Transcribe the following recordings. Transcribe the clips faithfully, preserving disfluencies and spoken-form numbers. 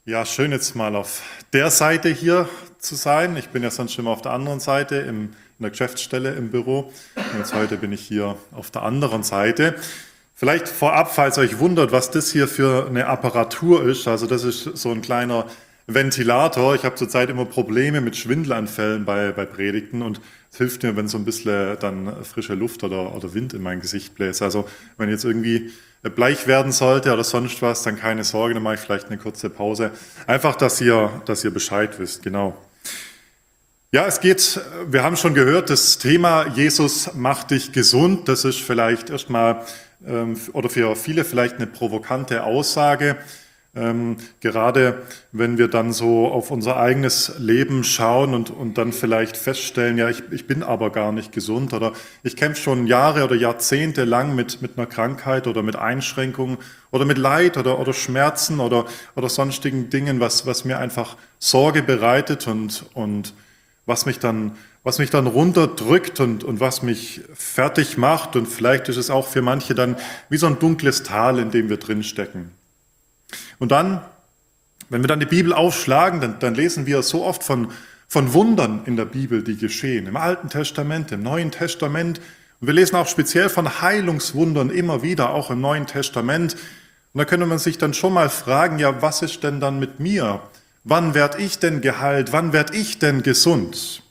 Ja, schön jetzt mal auf der Seite hier zu sein. Ich bin ja sonst immer auf der anderen Seite im, in der Geschäftsstelle im Büro. Und jetzt heute bin ich hier auf der anderen Seite. Vielleicht vorab, falls euch wundert, was das hier für eine Apparatur ist. Also das ist so ein kleiner Ventilator. Ich habe zurzeit immer Probleme mit Schwindelanfällen bei, bei Predigten und es hilft mir, wenn so ein bisschen dann frische Luft oder, oder Wind in mein Gesicht bläst. Also wenn jetzt irgendwie bleich werden sollte oder sonst was, dann keine Sorge, dann mache ich vielleicht eine kurze Pause. Einfach, dass ihr, dass ihr Bescheid wisst, genau. Ja, es geht, wir haben schon gehört, das Thema Jesus macht dich gesund. Das ist vielleicht erstmal ähm, oder für viele vielleicht eine provokante Aussage. Ähm, gerade wenn wir dann so auf unser eigenes Leben schauen und, und dann vielleicht feststellen, ja, ich, ich bin aber gar nicht gesund oder ich kämpfe schon Jahre oder Jahrzehnte lang mit, mit einer Krankheit oder mit Einschränkungen oder mit Leid oder, oder Schmerzen oder, oder sonstigen Dingen, was, was mir einfach Sorge bereitet und, und was mich dann, was mich dann runterdrückt und, und was mich fertig macht. Und vielleicht ist es auch für manche dann wie so ein dunkles Tal, in dem wir drinstecken. Und dann, wenn wir dann die Bibel aufschlagen, dann, dann lesen wir so oft von, von Wundern in der Bibel, die geschehen, im Alten Testament, im Neuen Testament. Und wir lesen auch speziell von Heilungswundern immer wieder, auch im Neuen Testament. Und da könnte man sich dann schon mal fragen, ja, was ist denn dann mit mir? Wann werd ich denn geheilt? Wann werd ich denn gesund?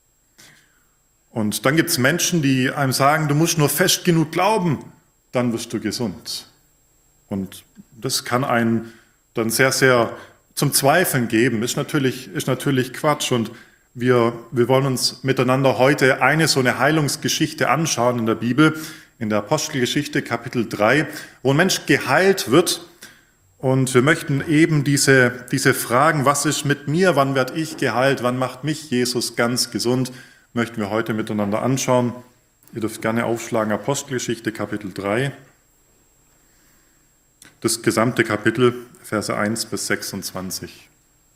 Und dann gibt es Menschen, die einem sagen, du musst nur fest genug glauben, dann wirst du gesund. Und das kann einen dann sehr, sehr zum Zweifeln geben. Ist natürlich, ist natürlich Quatsch. Und wir, wir wollen uns miteinander heute eine so eine Heilungsgeschichte anschauen in der Bibel, in der Apostelgeschichte Kapitel drei, wo ein Mensch geheilt wird. Und wir möchten eben diese, diese Fragen, was ist mit mir, wann werde ich geheilt, wann macht mich Jesus ganz gesund, möchten wir heute miteinander anschauen. Ihr dürft gerne aufschlagen, Apostelgeschichte Kapitel drei. Das gesamte Kapitel, Verse eins bis sechsundzwanzig.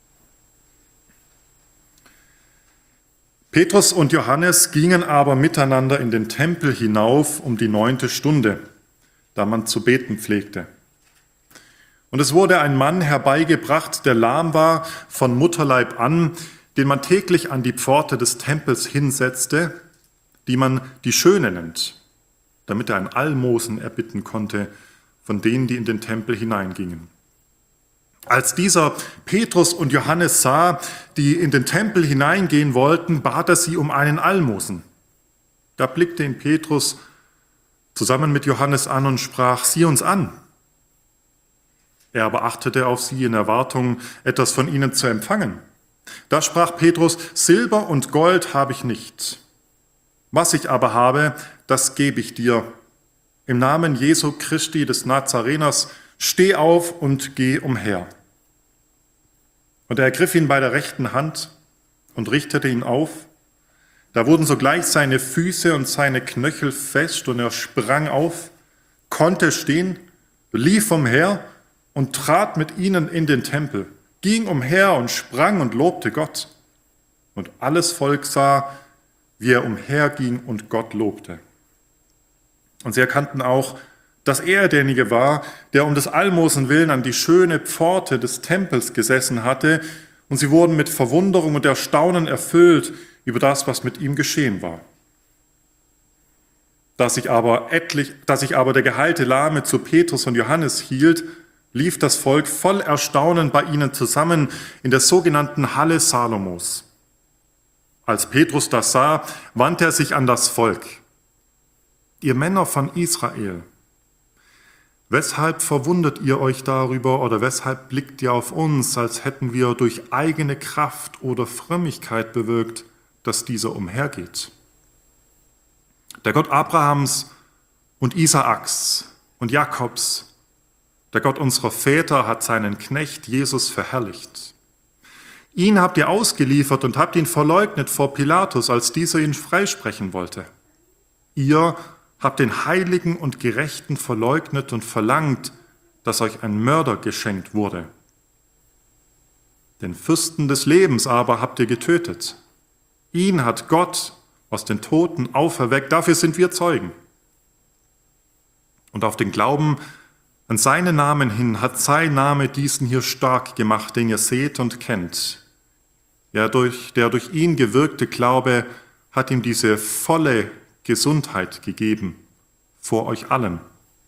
Petrus und Johannes gingen aber miteinander in den Tempel hinauf um die neunte Stunde, da man zu beten pflegte. Und es wurde ein Mann herbeigebracht, der lahm war von Mutterleib an, den man täglich an die Pforte des Tempels hinsetzte, die man die Schöne nennt, damit er ein Almosen erbitten konnte von denen, die in den Tempel hineingingen. Als dieser Petrus und Johannes sah, die in den Tempel hineingehen wollten, bat er sie um einen Almosen. Da blickte ihn Petrus zusammen mit Johannes an und sprach, sieh uns an. Er aber achtete auf sie in Erwartung, etwas von ihnen zu empfangen. Da sprach Petrus, Silber und Gold habe ich nicht. Was ich aber habe, das gebe ich dir. Im Namen Jesu Christi des Nazareners, steh auf und geh umher. Und er ergriff ihn bei der rechten Hand und richtete ihn auf. Da wurden sogleich seine Füße und seine Knöchel fest und er sprang auf, konnte stehen, lief umher und trat mit ihnen in den Tempel, ging umher und sprang und lobte Gott. Und alles Volk sah, wie er umherging und Gott lobte. Und sie erkannten auch, dass er derjenige war, der um des Almosen willen an die schöne Pforte des Tempels gesessen hatte, und sie wurden mit Verwunderung und Erstaunen erfüllt über das, was mit ihm geschehen war. Da sich aber, etlich, da sich aber der geheilte Lahme zu Petrus und Johannes hielt, lief das Volk voll Erstaunen bei ihnen zusammen in der sogenannten Halle Salomos. Als Petrus das sah, wandte er sich an das Volk. Ihr Männer von Israel, weshalb verwundert ihr euch darüber oder weshalb blickt ihr auf uns, als hätten wir durch eigene Kraft oder Frömmigkeit bewirkt, dass dieser umhergeht? Der Gott Abrahams und Isaaks und Jakobs, der Gott unserer Väter, hat seinen Knecht Jesus verherrlicht. Ihn habt ihr ausgeliefert und habt ihn verleugnet vor Pilatus, als dieser ihn freisprechen wollte. Ihr habt den Heiligen und Gerechten verleugnet und verlangt, dass euch ein Mörder geschenkt wurde. Den Fürsten des Lebens aber habt ihr getötet. Ihn hat Gott aus den Toten auferweckt, dafür sind wir Zeugen. Und auf den Glauben An seinen Namen hin hat sein Name diesen hier stark gemacht, den ihr seht und kennt. Ja, durch, der durch ihn gewirkte Glaube hat ihm diese volle Gesundheit gegeben, vor euch allen.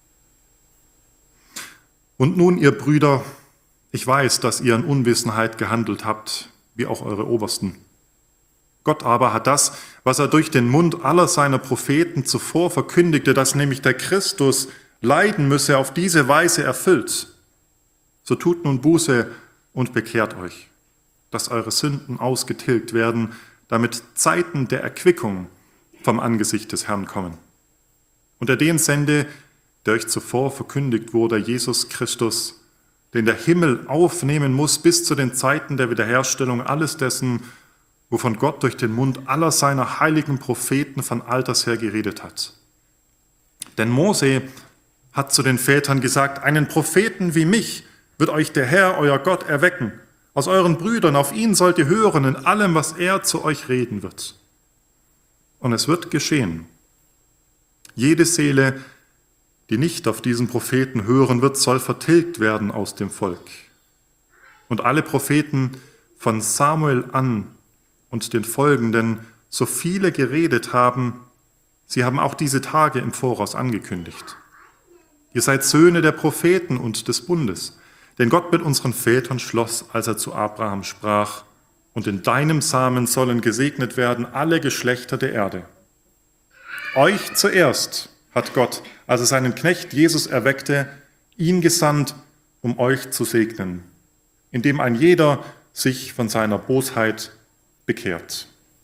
Und nun, ihr Brüder, ich weiß, dass ihr in Unwissenheit gehandelt habt, wie auch eure Obersten. Gott aber hat das, was er durch den Mund aller seiner Propheten zuvor verkündigte, dass nämlich der Christus leiden müsse, auf diese Weise erfüllt. So tut nun Buße und bekehrt euch, dass eure Sünden ausgetilgt werden, damit Zeiten der Erquickung vom Angesicht des Herrn kommen. Und er den sende, der euch zuvor verkündigt wurde, Jesus Christus, den der Himmel aufnehmen muss bis zu den Zeiten der Wiederherstellung alles dessen, wovon Gott durch den Mund aller seiner heiligen Propheten von alters her geredet hat. Denn Mose hat zu den Vätern gesagt, einen Propheten wie mich wird euch der Herr, euer Gott, erwecken. Aus euren Brüdern, auf ihn sollt ihr hören in allem, was er zu euch reden wird. Und es wird geschehen. Jede Seele, die nicht auf diesen Propheten hören wird, soll vertilgt werden aus dem Volk. Und alle Propheten von Samuel an und den folgenden, so viele geredet haben, sie haben auch diese Tage im Voraus angekündigt. Ihr seid Söhne der Propheten und des Bundes, denn Gott mit unseren Vätern schloss, als er zu Abraham sprach, und in deinem Samen sollen gesegnet werden alle Geschlechter der Erde. Euch zuerst hat Gott, als er seinen Knecht Jesus erweckte, ihn gesandt, um euch zu segnen, indem ein jeder sich von seiner Bosheit bekehrt.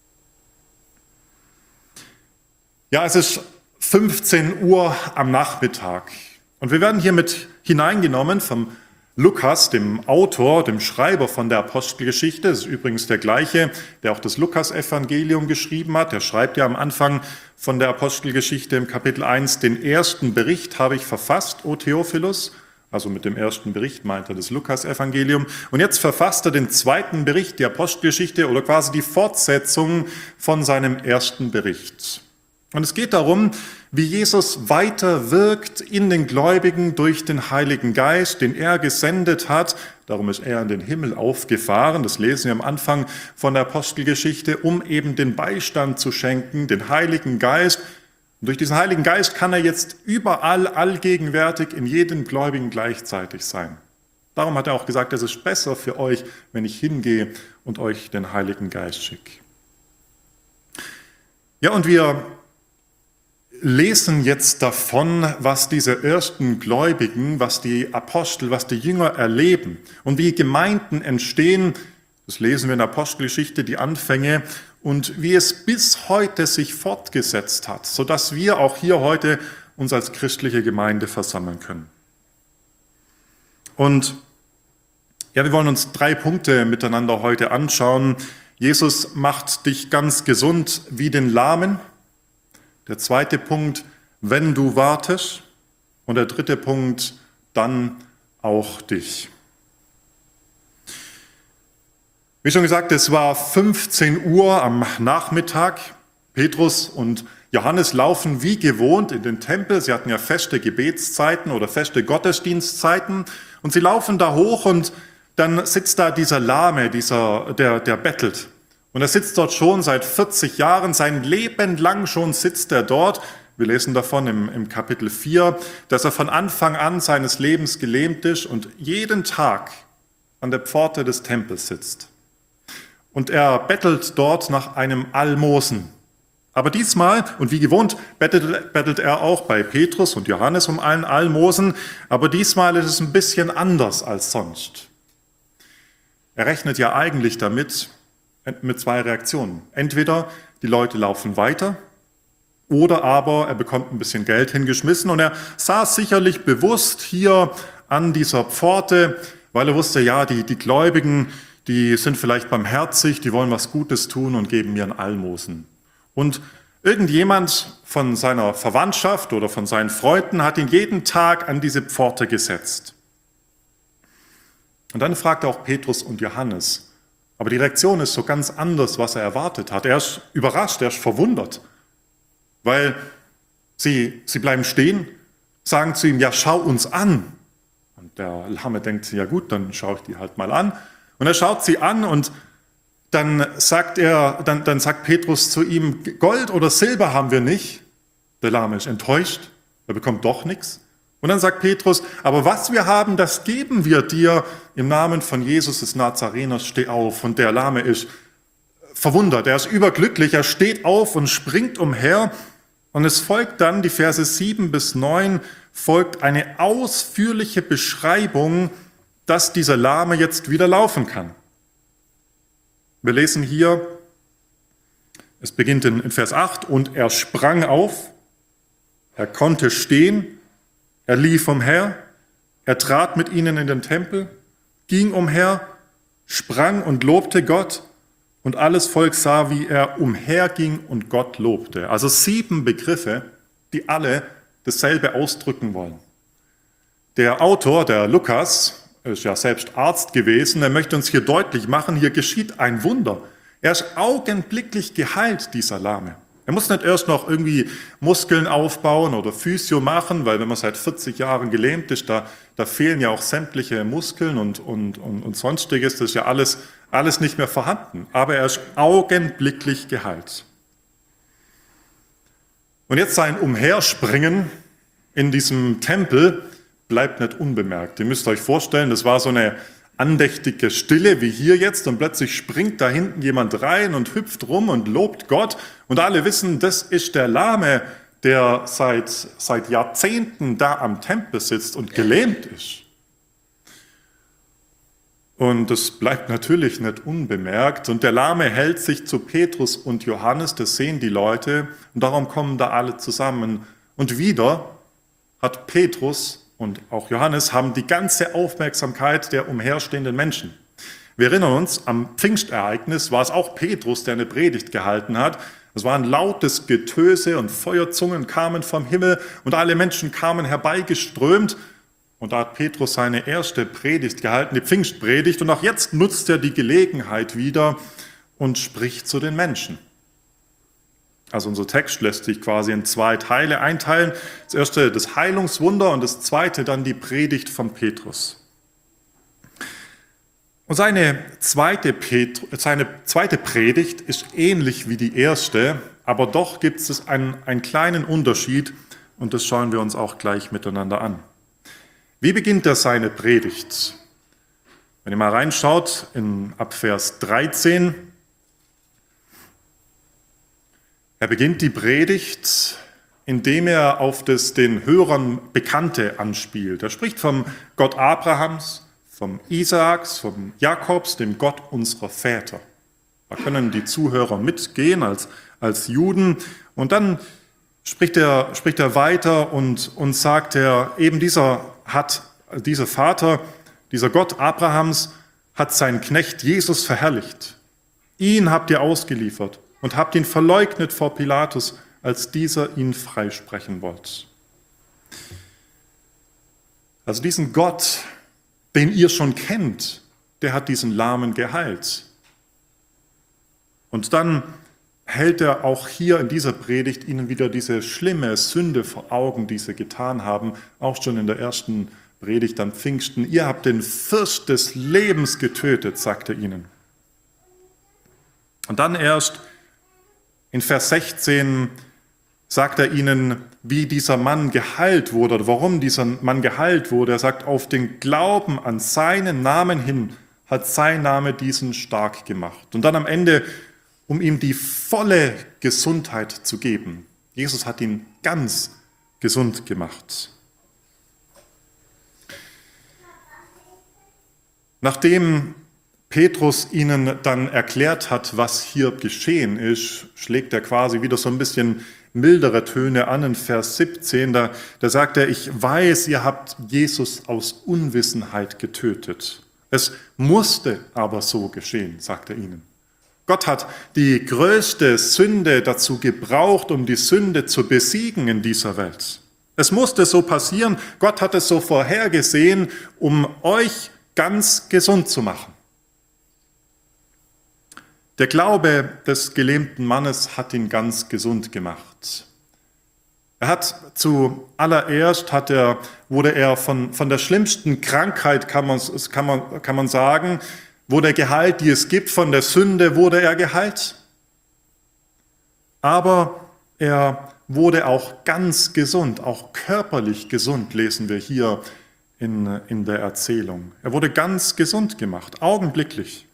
Ja, es ist fünfzehn Uhr am Nachmittag und wir werden hier mit hineingenommen vom Lukas, dem Autor, dem Schreiber von der Apostelgeschichte. Das ist übrigens der gleiche, der auch das Lukas-Evangelium geschrieben hat. Der schreibt ja am Anfang von der Apostelgeschichte im Kapitel eins, den ersten Bericht habe ich verfasst, O Theophilus. Also mit dem ersten Bericht meint er das Lukas-Evangelium. Und jetzt verfasst er den zweiten Bericht, die Apostelgeschichte, oder quasi die Fortsetzung von seinem ersten Bericht. Und es geht darum, wie Jesus weiter wirkt in den Gläubigen durch den Heiligen Geist, den er gesendet hat. Darum ist er in den Himmel aufgefahren, das lesen wir am Anfang von der Apostelgeschichte, um eben den Beistand zu schenken, den Heiligen Geist. Und durch diesen Heiligen Geist kann er jetzt überall, allgegenwärtig, in jedem Gläubigen gleichzeitig sein. Darum hat er auch gesagt, es ist besser für euch, wenn ich hingehe und euch den Heiligen Geist schicke. Ja, und wir lesen jetzt davon, was diese ersten Gläubigen, was die Apostel, was die Jünger erleben und wie Gemeinden entstehen. Das lesen wir in der Apostelgeschichte, die Anfänge, und wie es bis heute sich fortgesetzt hat, sodass wir auch hier heute uns als christliche Gemeinde versammeln können. Und ja, wir wollen uns drei Punkte miteinander heute anschauen. Jesus macht dich ganz gesund wie den Lahmen. Der zweite Punkt, wenn du wartest. Und der dritte Punkt, dann auch dich. Wie schon gesagt, es war fünfzehn Uhr am Nachmittag. Petrus und Johannes laufen wie gewohnt in den Tempel. Sie hatten ja feste Gebetszeiten oder feste Gottesdienstzeiten. Und sie laufen da hoch und dann sitzt da dieser Lahme, dieser, der, der bettelt. Und er sitzt dort schon seit vierzig Jahren, sein Leben lang schon sitzt er dort. Wir lesen davon im, im Kapitel vier, dass er von Anfang an seines Lebens gelähmt ist und jeden Tag an der Pforte des Tempels sitzt. Und er bettelt dort nach einem Almosen. Aber diesmal, und wie gewohnt, bettelt, bettelt er auch bei Petrus und Johannes um einen Almosen, aber diesmal ist es ein bisschen anders als sonst. Er rechnet ja eigentlich damit, mit zwei Reaktionen. Entweder die Leute laufen weiter oder aber er bekommt ein bisschen Geld hingeschmissen und er saß sicherlich bewusst hier an dieser Pforte, weil er wusste, ja, die, die Gläubigen, die sind vielleicht barmherzig, die wollen was Gutes tun und geben mir ein Almosen. Und irgendjemand von seiner Verwandtschaft oder von seinen Freunden hat ihn jeden Tag an diese Pforte gesetzt. Und dann fragt er auch Petrus und Johannes. Aber die Reaktion ist so ganz anders, was er erwartet hat. Er ist überrascht, er ist verwundert, weil sie, sie bleiben stehen, sagen zu ihm, ja, schau uns an. Und der Lahme denkt, ja gut, dann schaue ich die halt mal an. Und er schaut sie an und dann sagt er, dann, dann sagt Petrus zu ihm, Gold oder Silber haben wir nicht. Der Lahme ist enttäuscht, er bekommt doch nichts. Und dann sagt Petrus, aber was wir haben, das geben wir dir im Namen von Jesus des Nazareners, steh auf. Und der Lahme ist verwundert, er ist überglücklich, er steht auf und springt umher. Und es folgt dann, die Verse sieben bis neun, folgt eine ausführliche Beschreibung, dass dieser Lahme jetzt wieder laufen kann. Wir lesen hier, es beginnt in, in Vers acht, und er sprang auf, er konnte stehen, er lief umher, er trat mit ihnen in den Tempel, ging umher, sprang und lobte Gott, und alles Volk sah, wie er umherging und Gott lobte. Also sieben Begriffe, die alle dasselbe ausdrücken wollen. Der Autor, der Lukas, ist ja selbst Arzt gewesen, er möchte uns hier deutlich machen, hier geschieht ein Wunder. Er ist augenblicklich geheilt, dieser Lahme. Er muss nicht erst noch irgendwie Muskeln aufbauen oder Physio machen, weil wenn man seit vierzig Jahren gelähmt ist, da, da fehlen ja auch sämtliche Muskeln und, und, und, und sonstiges, das ist ja alles, alles nicht mehr vorhanden. Aber er ist augenblicklich geheilt. Und jetzt sein Umherspringen in diesem Tempel bleibt nicht unbemerkt. Ihr müsst euch vorstellen, das war so eine andächtige Stille wie hier jetzt und plötzlich springt da hinten jemand rein und hüpft rum und lobt Gott und alle wissen, das ist der Lahme, der seit, seit Jahrzehnten da am Tempel sitzt und gelähmt ist. Und das bleibt natürlich nicht unbemerkt und der Lahme hält sich zu Petrus und Johannes, das sehen die Leute und darum kommen da alle zusammen. Und wieder hat Petrus und auch Johannes haben die ganze Aufmerksamkeit der umherstehenden Menschen. Wir erinnern uns, am Pfingstereignis war es auch Petrus, der eine Predigt gehalten hat. Es war ein lautes Getöse und Feuerzungen kamen vom Himmel und alle Menschen kamen herbeigeströmt. Und da hat Petrus seine erste Predigt gehalten, die Pfingstpredigt. Und auch jetzt nutzt er die Gelegenheit wieder und spricht zu den Menschen. Also unser Text lässt sich quasi in zwei Teile einteilen. Das erste das Heilungswunder und das zweite dann die Predigt von Petrus. Und seine zweite, Pet- seine zweite Predigt ist ähnlich wie die erste, aber doch gibt es einen, einen kleinen Unterschied und das schauen wir uns auch gleich miteinander an. Wie beginnt er seine Predigt? Wenn ihr mal reinschaut, in, ab Vers dreizehn, er beginnt die Predigt, indem er auf das den Hörern Bekannte anspielt. Er spricht vom Gott Abrahams, vom Isaaks, vom Jakobs, dem Gott unserer Väter. Da können die Zuhörer mitgehen als, als Juden. Und dann spricht er, spricht er weiter und, und sagt er, eben dieser, hat, dieser Vater, dieser Gott Abrahams hat seinen Knecht Jesus verherrlicht. Ihn habt ihr ausgeliefert und habt ihn verleugnet vor Pilatus, als dieser ihn freisprechen wollte. Also diesen Gott, den ihr schon kennt, der hat diesen Lahmen geheilt. Und dann hält er auch hier in dieser Predigt ihnen wieder diese schlimme Sünde vor Augen, die sie getan haben, auch schon in der ersten Predigt am Pfingsten. Ihr habt den Fürst des Lebens getötet, sagt er ihnen. Und dann erst in Vers sechzehn sagt er ihnen, wie dieser Mann geheilt wurde oder warum dieser Mann geheilt wurde. Er sagt, auf den Glauben an seinen Namen hin hat sein Name diesen stark gemacht. Und dann am Ende, um ihm die volle Gesundheit zu geben. Jesus hat ihn ganz gesund gemacht. Nachdem Petrus ihnen dann erklärt hat, was hier geschehen ist, schlägt er quasi wieder so ein bisschen mildere Töne an in Vers siebzehn. Da, da sagt er, ich weiß, ihr habt Jesus aus Unwissenheit getötet. Es musste aber so geschehen, sagt er ihnen. Gott hat die größte Sünde dazu gebraucht, um die Sünde zu besiegen in dieser Welt. Es musste so passieren. Gott hat es so vorhergesehen, um euch ganz gesund zu machen. Der Glaube des gelähmten Mannes hat ihn ganz gesund gemacht. Er Er hat zuallererst, hat er, wurde er von, von der schlimmsten Krankheit, kann man, kann, man, kann man sagen, wurde er geheilt, die es gibt, von der Sünde wurde er geheilt. Aber er wurde auch ganz gesund, auch körperlich gesund, lesen wir hier in, in der Erzählung. Er wurde ganz gesund gemacht, augenblicklich.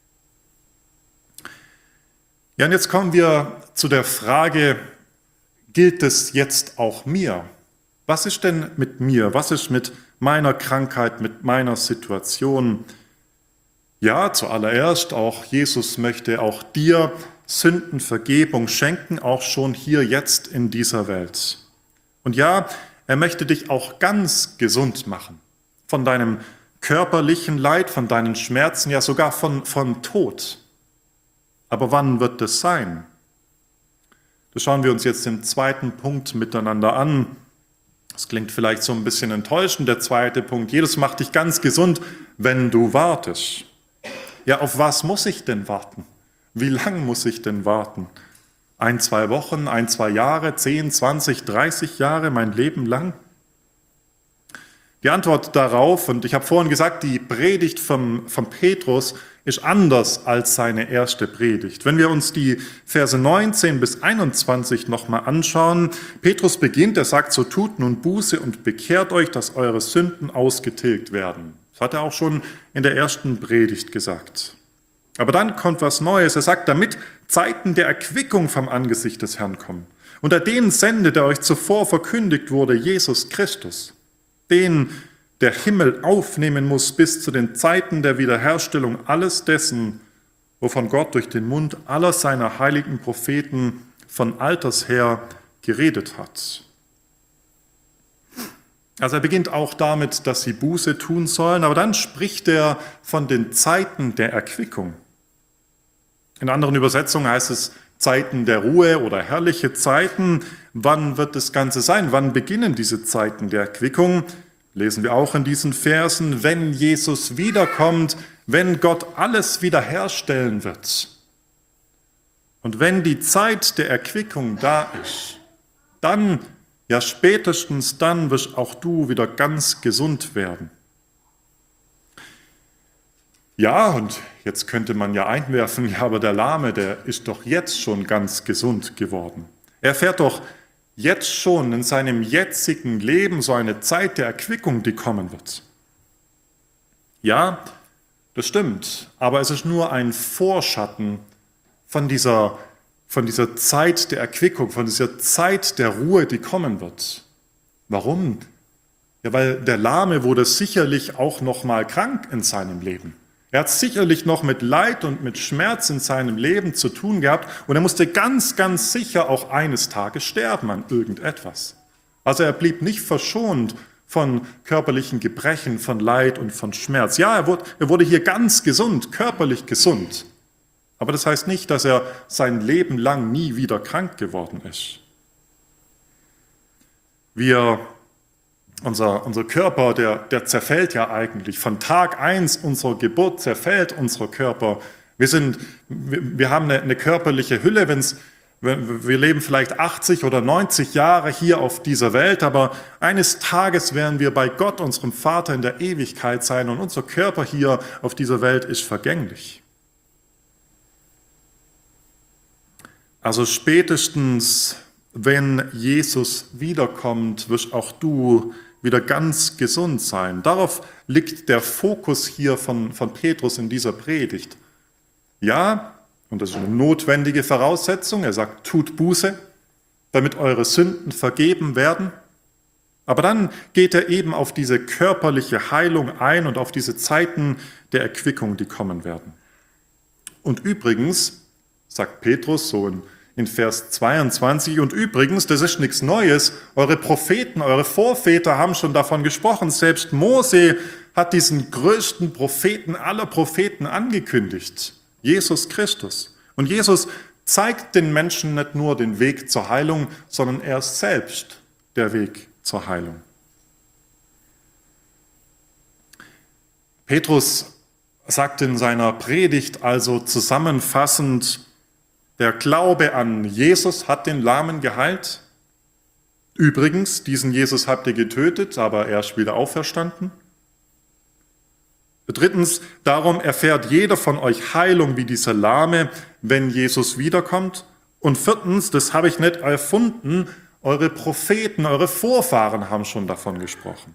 Ja, und jetzt kommen wir zu der Frage, gilt es jetzt auch mir? Was ist denn mit mir? Was ist mit meiner Krankheit, mit meiner Situation? Ja, zuallererst auch Jesus möchte auch dir Sündenvergebung schenken, auch schon hier jetzt in dieser Welt. Und ja, er möchte dich auch ganz gesund machen. Von deinem körperlichen Leid, von deinen Schmerzen, ja sogar von, von Tod. Aber wann wird das sein? Das schauen wir uns jetzt im zweiten Punkt miteinander an. Das klingt vielleicht so ein bisschen enttäuschend, der zweite Punkt. Jesus macht dich ganz gesund, wenn du wartest. Ja, auf was muss ich denn warten? Wie lang muss ich denn warten? Ein, zwei Wochen, ein, zwei Jahre, zehn, zwanzig, dreißig Jahre, mein Leben lang? Die Antwort darauf, und ich habe vorhin gesagt, die Predigt vom, vom Petrus ist anders als seine erste Predigt. Wenn wir uns die Verse neunzehn bis einundzwanzig nochmal anschauen, Petrus beginnt, er sagt, so tut nun Buße und bekehrt euch, dass eure Sünden ausgetilgt werden. Das hat er auch schon in der ersten Predigt gesagt. Aber dann kommt was Neues. Er sagt, damit Zeiten der Erquickung vom Angesicht des Herrn kommen. Unter den sendet, der euch zuvor verkündigt wurde, Jesus Christus, den der Himmel aufnehmen muss bis zu den Zeiten der Wiederherstellung alles dessen, wovon Gott durch den Mund aller seiner heiligen Propheten von alters her geredet hat. Also er beginnt auch damit, dass sie Buße tun sollen, aber dann spricht er von den Zeiten der Erquickung. In anderen Übersetzungen heißt es Zeiten der Ruhe oder herrliche Zeiten. Wann wird das Ganze sein? Wann beginnen diese Zeiten der Erquickung? Lesen wir auch in diesen Versen, wenn Jesus wiederkommt, wenn Gott alles wiederherstellen wird. Und wenn die Zeit der Erquickung da ist, dann, ja spätestens dann, wirst auch du wieder ganz gesund werden. Ja, und jetzt könnte man ja einwerfen, ja, aber der Lahme, der ist doch jetzt schon ganz gesund geworden. Er fährt doch jetzt schon in seinem jetzigen Leben so eine Zeit der Erquickung, die kommen wird. Ja, das stimmt, aber es ist nur ein Vorschatten von dieser, von dieser Zeit der Erquickung, von dieser Zeit der Ruhe, die kommen wird. Warum? Ja, weil der Lahme wurde sicherlich auch noch mal krank in seinem Leben. Er hat sicherlich noch mit Leid und mit Schmerz in seinem Leben zu tun gehabt und er musste ganz, ganz sicher auch eines Tages sterben an irgendetwas. Also er blieb nicht verschont von körperlichen Gebrechen, von Leid und von Schmerz. Ja, er wurde, er wurde hier ganz gesund, körperlich gesund. Aber das heißt nicht, dass er sein Leben lang nie wieder krank geworden ist. Wir Unser, unser Körper, der, der zerfällt ja eigentlich. Von Tag eins unserer Geburt zerfällt unser Körper. Wir, sind, wir, wir haben eine, eine körperliche Hülle. Wenn's, wir leben vielleicht achtzig oder neunzig Jahre hier auf dieser Welt, aber eines Tages werden wir bei Gott, unserem Vater, in der Ewigkeit sein und unser Körper hier auf dieser Welt ist vergänglich. Also spätestens, wenn Jesus wiederkommt, wirst auch du wieder ganz gesund sein. Darauf liegt der Fokus hier von, von Petrus in dieser Predigt. Ja, und das ist eine notwendige Voraussetzung. Er sagt, tut Buße, damit eure Sünden vergeben werden. Aber dann geht er eben auf diese körperliche Heilung ein und auf diese Zeiten der Erquickung, die kommen werden. Und übrigens, sagt Petrus so in In Vers zweiundzwanzig, und übrigens, das ist nichts Neues, eure Propheten, eure Vorväter haben schon davon gesprochen, selbst Mose hat diesen größten Propheten aller Propheten angekündigt, Jesus Christus. Und Jesus zeigt den Menschen nicht nur den Weg zur Heilung, sondern er ist selbst der Weg zur Heilung. Petrus sagt in seiner Predigt also zusammenfassend, der Glaube an Jesus hat den Lahmen geheilt. Übrigens, diesen Jesus habt ihr getötet, aber er ist wieder auferstanden. Drittens, darum erfährt jeder von euch Heilung wie dieser Lahme, wenn Jesus wiederkommt. Und viertens, das habe ich nicht erfunden, eure Propheten, eure Vorfahren haben schon davon gesprochen.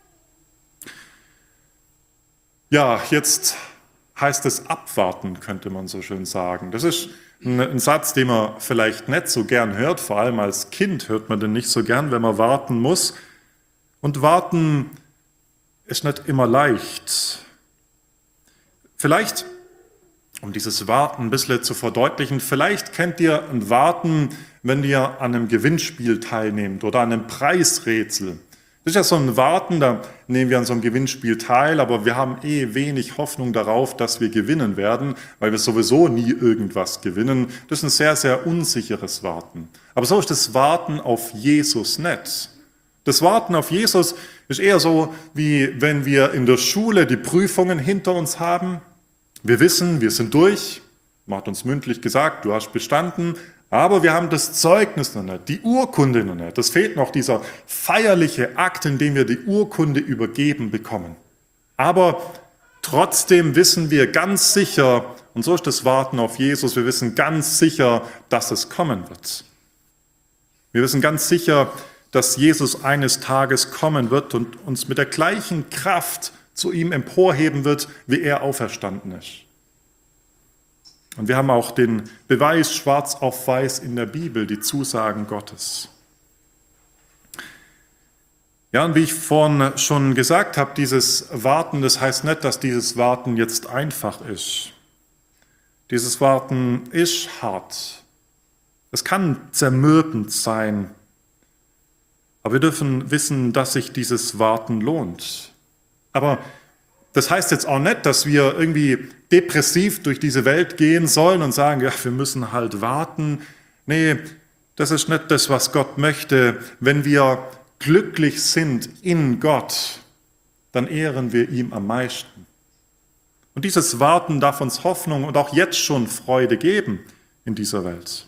Ja, jetzt heißt es abwarten, könnte man so schön sagen. Das ist ein, ein Satz, den man vielleicht nicht so gern hört, vor allem als Kind hört man den nicht so gern, wenn man warten muss. Und warten ist nicht immer leicht. Vielleicht, um dieses Warten ein bisschen zu verdeutlichen, vielleicht kennt ihr ein Warten, wenn ihr an einem Gewinnspiel teilnehmt oder an einem Preisrätsel. Das ist ja so ein Warten, da nehmen wir an so einem Gewinnspiel teil, aber wir haben eh wenig Hoffnung darauf, dass wir gewinnen werden, weil wir sowieso nie irgendwas gewinnen. Das ist ein sehr, sehr unsicheres Warten. Aber so ist das Warten auf Jesus nicht. Das Warten auf Jesus ist eher so, wie wenn wir in der Schule die Prüfungen hinter uns haben. Wir wissen, wir sind durch, man hat uns mündlich gesagt, du hast bestanden, aber wir haben das Zeugnis noch nicht, die Urkunde noch nicht. Es fehlt noch dieser feierliche Akt, in dem wir die Urkunde übergeben bekommen. Aber trotzdem wissen wir ganz sicher, und so ist das Warten auf Jesus, wir wissen ganz sicher, dass es kommen wird. Wir wissen ganz sicher, dass Jesus eines Tages kommen wird und uns mit der gleichen Kraft zu ihm emporheben wird, wie er auferstanden ist. Und wir haben auch den Beweis schwarz auf weiß in der Bibel, die Zusagen Gottes. Ja, und wie ich vorhin schon gesagt habe, dieses Warten, das heißt nicht, dass dieses Warten jetzt einfach ist. Dieses Warten ist hart. Es kann zermürbend sein. Aber wir dürfen wissen, dass sich dieses Warten lohnt. Aber das heißt jetzt auch nicht, dass wir irgendwie depressiv durch diese Welt gehen sollen und sagen, ja, wir müssen halt warten. Nee, das ist nicht das, was Gott möchte. Wenn wir glücklich sind in Gott, dann ehren wir ihm am meisten. Und dieses Warten darf uns Hoffnung und auch jetzt schon Freude geben in dieser Welt.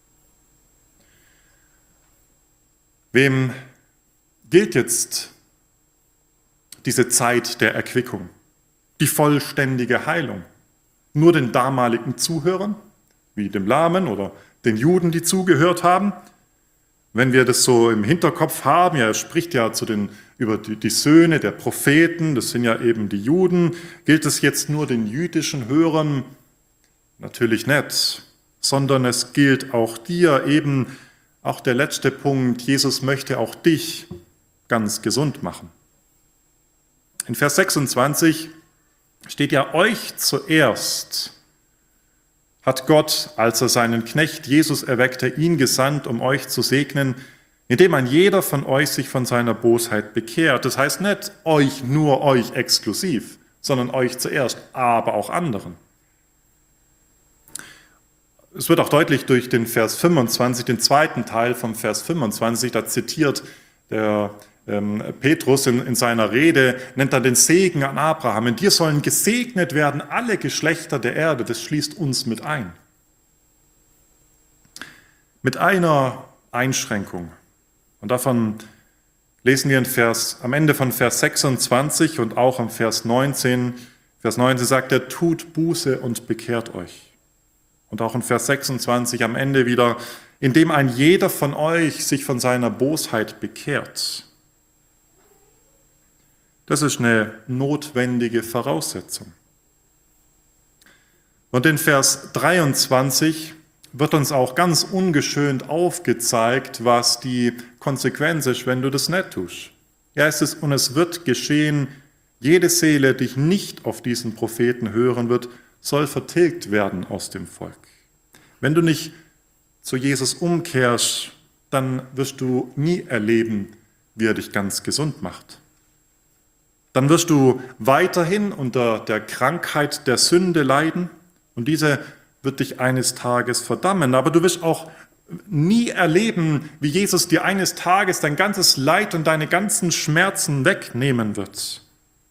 Wem gilt jetzt diese Zeit der Erquickung, die vollständige Heilung? Nur den damaligen Zuhörern, wie dem Lahmen oder den Juden, die zugehört haben? Wenn wir das so im Hinterkopf haben, ja, er spricht ja zu den, über die, die Söhne der Propheten, das sind ja eben die Juden, gilt es jetzt nur den jüdischen Hörern? Natürlich nicht, sondern es gilt auch dir, eben auch der letzte Punkt, Jesus möchte auch dich ganz gesund machen. In Vers sechsundzwanzig steht ja, euch zuerst hat Gott, als er seinen Knecht Jesus erweckte, ihn gesandt, um euch zu segnen, indem ein jeder von euch sich von seiner Bosheit bekehrt. Das heißt nicht euch, nur euch exklusiv, sondern euch zuerst, aber auch anderen. Es wird auch deutlich durch den Vers fünfundzwanzig, den zweiten Teil vom Vers fünfundzwanzig, da zitiert der ähm, Petrus in, in seiner Rede, nennt er den Segen an Abraham. In dir sollen gesegnet werden alle Geschlechter der Erde, das schließt uns mit ein. Mit einer Einschränkung. Und davon lesen wir in Vers, am Ende von Vers sechsundzwanzig und auch am Vers neunzehn. Vers neunzehn sagt er, tut Buße und bekehrt euch. Und auch in Vers sechsundzwanzig am Ende wieder, indem ein jeder von euch sich von seiner Bosheit bekehrt. Das ist eine notwendige Voraussetzung. Und in Vers dreiundzwanzig wird uns auch ganz ungeschönt aufgezeigt, was die Konsequenz ist, wenn du das nicht tust. Ja, es ist, und es wird geschehen, jede Seele, die nicht auf diesen Propheten hören wird, soll vertilgt werden aus dem Volk. Wenn du nicht zu Jesus umkehrst, dann wirst du nie erleben, wie er dich ganz gesund macht. Dann wirst du weiterhin unter der Krankheit der Sünde leiden und diese wird dich eines Tages verdammen. Aber du wirst auch nie erleben, wie Jesus dir eines Tages dein ganzes Leid und deine ganzen Schmerzen wegnehmen wird.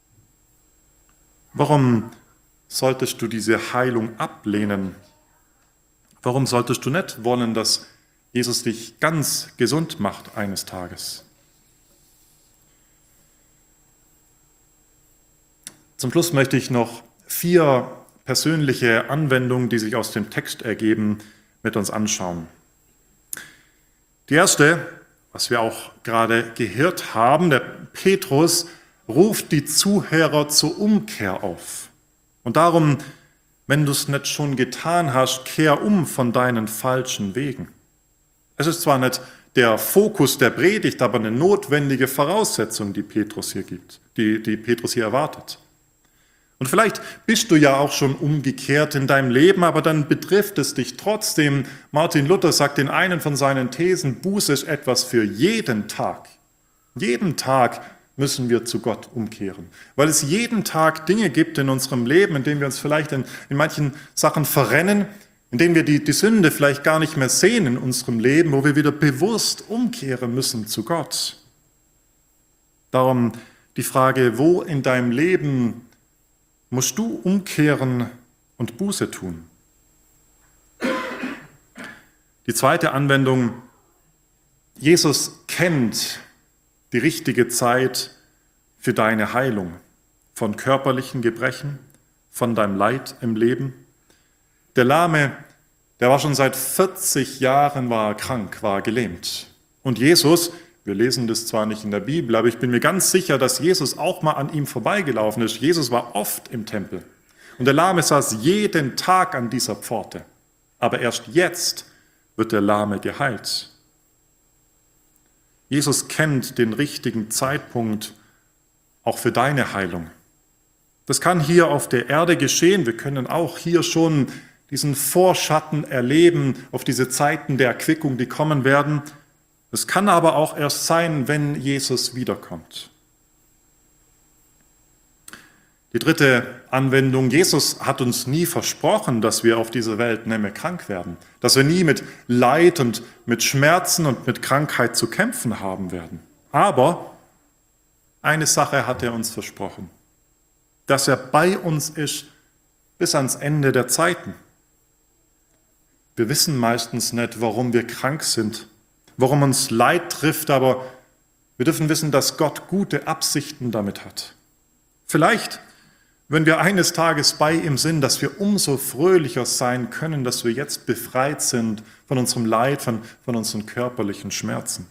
Warum solltest du diese Heilung ablehnen? Warum solltest du nicht wollen, dass Jesus dich ganz gesund macht eines Tages. Zum Schluss möchte ich noch vier persönliche Anwendungen, die sich aus dem Text ergeben, mit uns anschauen. Die erste, was wir auch gerade gehört haben, der Petrus ruft die Zuhörer zur Umkehr auf. Und darum, wenn du es nicht schon getan hast, kehr um von deinen falschen Wegen. Es ist zwar nicht der Fokus der Predigt, aber eine notwendige Voraussetzung, die Petrus hier gibt, die, die Petrus hier erwartet. Und vielleicht bist du ja auch schon umgekehrt in deinem Leben, aber dann betrifft es dich trotzdem. Martin Luther sagt in einen von seinen Thesen, Buße ist etwas für jeden Tag. Jeden Tag müssen wir zu Gott umkehren, weil es jeden Tag Dinge gibt in unserem Leben, in denen wir uns vielleicht in, in manchen Sachen verrennen, in denen wir die, die Sünde vielleicht gar nicht mehr sehen in unserem Leben, wo wir wieder bewusst umkehren müssen zu Gott. Darum die Frage, wo in deinem Leben musst du umkehren und Buße tun? Die zweite Anwendung, Jesus kennt die richtige Zeit für deine Heilung von körperlichen Gebrechen, von deinem Leid im Leben. Der Lahme, der war schon seit vierzig Jahren war krank, war gelähmt. Und Jesus, wir lesen das zwar nicht in der Bibel, aber ich bin mir ganz sicher, dass Jesus auch mal an ihm vorbeigelaufen ist. Jesus war oft im Tempel. Und der Lahme saß jeden Tag an dieser Pforte. Aber erst jetzt wird der Lahme geheilt. Jesus kennt den richtigen Zeitpunkt auch für deine Heilung. Das kann hier auf der Erde geschehen. Wir können auch hier schon diesen Vorschatten erleben auf diese Zeiten der Erquickung, die kommen werden. Es kann aber auch erst sein, wenn Jesus wiederkommt. Die dritte Anwendung, Jesus hat uns nie versprochen, dass wir auf dieser Welt nicht mehr krank werden, dass wir nie mit Leid und mit Schmerzen und mit Krankheit zu kämpfen haben werden. Aber eine Sache hat er uns versprochen, dass er bei uns ist bis ans Ende der Zeiten. Wir wissen meistens nicht, warum wir krank sind, warum uns Leid trifft, aber wir dürfen wissen, dass Gott gute Absichten damit hat. Vielleicht, wenn wir eines Tages bei ihm sind, dass wir umso fröhlicher sein können, dass wir jetzt befreit sind von unserem Leid, von, von unseren körperlichen Schmerzen.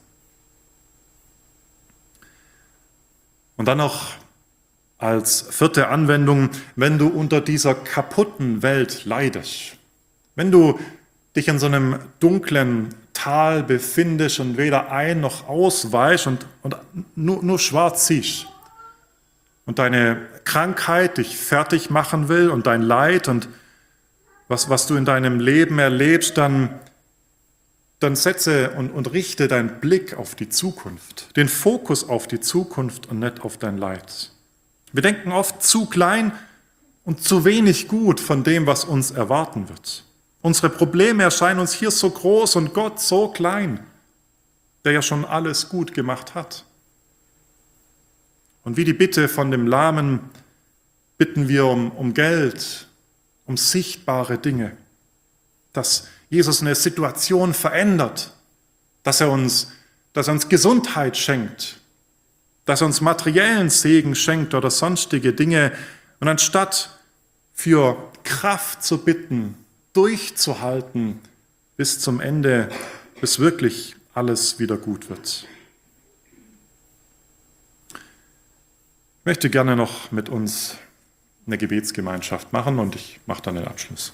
Und dann noch als vierte Anwendung, wenn du unter dieser kaputten Welt leidest, wenn du dich in so einem dunklen Tal befindest und weder ein noch aus weißt und, und nur, nur schwarz siehst und deine Krankheit dich fertig machen will und dein Leid und was, was du in deinem Leben erlebst, dann, dann setze und, und richte deinen Blick auf die Zukunft, den Fokus auf die Zukunft und nicht auf dein Leid. Wir denken oft zu klein und zu wenig gut von dem, was uns erwarten wird. Unsere Probleme erscheinen uns hier so groß und Gott so klein, der ja schon alles gut gemacht hat. Und wie die Bitte von dem Lahmen bitten wir um, um Geld, um sichtbare Dinge, dass Jesus eine Situation verändert, dass er uns, dass er uns Gesundheit schenkt, dass er uns materiellen Segen schenkt oder sonstige Dinge. Und anstatt für Kraft zu bitten, durchzuhalten bis zum Ende, bis wirklich alles wieder gut wird. Ich möchte gerne noch mit uns eine Gebetsgemeinschaft machen und ich mache dann den Abschluss.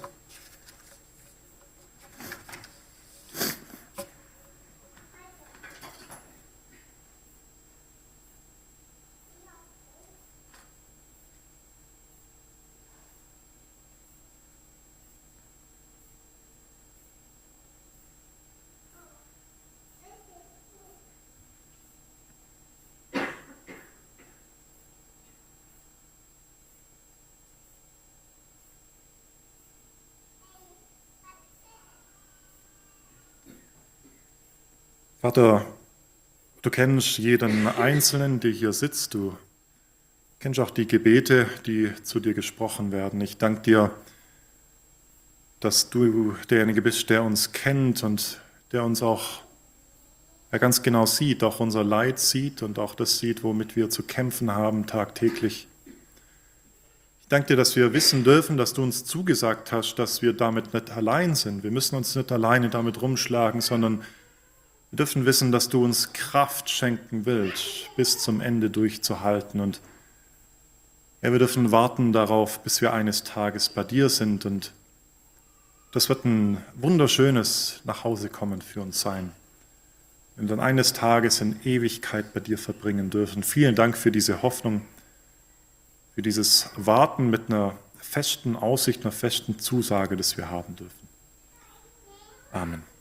Vater, du kennst jeden Einzelnen, der hier sitzt. Du kennst auch die Gebete, die zu dir gesprochen werden. Ich danke dir, dass du derjenige bist, der uns kennt und der uns auch ja, ganz genau sieht, auch unser Leid sieht und auch das sieht, womit wir zu kämpfen haben tagtäglich. Ich danke dir, dass wir wissen dürfen, dass du uns zugesagt hast, dass wir damit nicht allein sind. Wir müssen uns nicht alleine damit rumschlagen, sondern wir dürfen wissen, dass du uns Kraft schenken willst, bis zum Ende durchzuhalten. Und ja, wir dürfen warten darauf, bis wir eines Tages bei dir sind. Und das wird ein wunderschönes Nachhausekommen für uns sein. Und dann eines Tages in Ewigkeit bei dir verbringen dürfen. Vielen Dank für diese Hoffnung, für dieses Warten mit einer festen Aussicht, einer festen Zusage, das wir haben dürfen. Amen.